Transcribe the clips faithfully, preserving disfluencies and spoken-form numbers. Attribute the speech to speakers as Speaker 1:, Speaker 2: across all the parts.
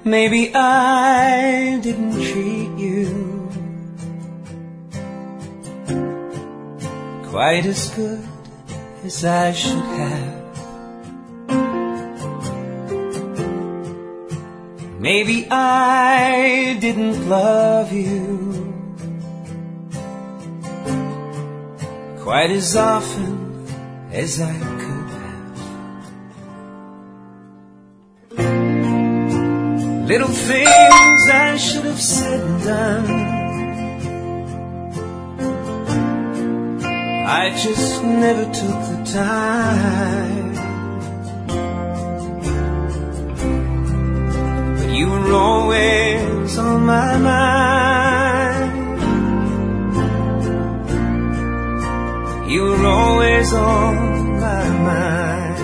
Speaker 1: Maybe I didn't treat you quite as good as I should have. Maybe I didn't love you quite as often as I could have. Little things I should have said and done, I just never took the time. But you were always on my mind. You were always on my mind.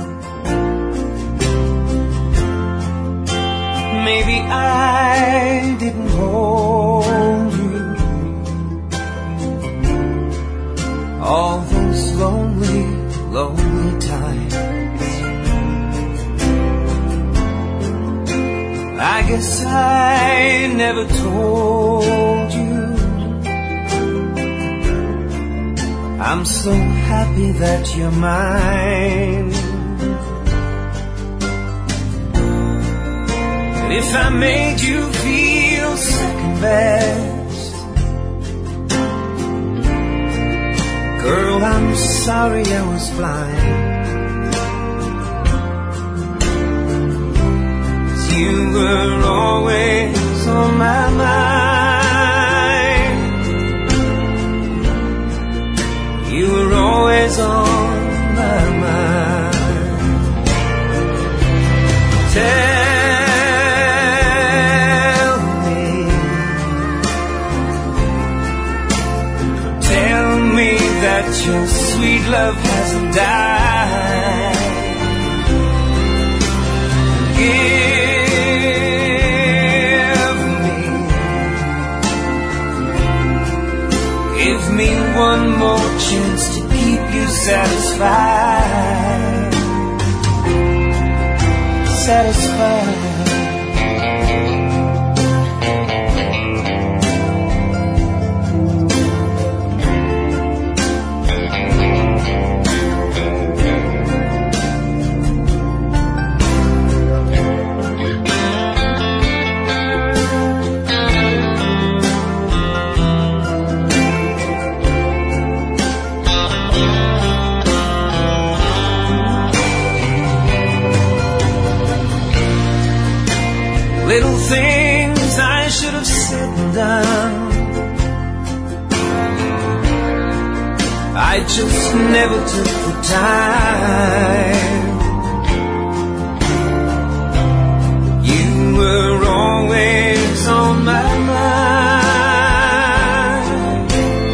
Speaker 1: Maybe I didn't hold you all those lonely, lonely times. I guess I never told you I'm so happy that you're mine. But if I made you feel second best, girl, I'm sorry I was blind. 'Cause you were always on my mind. You were always on my mind. Tell me, tell me that your sweet love hasn't died. Give me, give me one more chance to keep you satisfied. Satisfied. Little things I should have said and done, I just never took the time. You were always on my mind.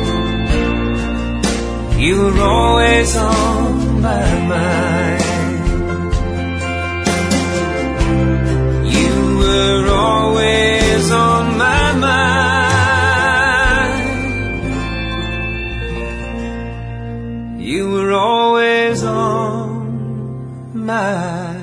Speaker 1: You were always on my mind. You're always on my mind. You were always on my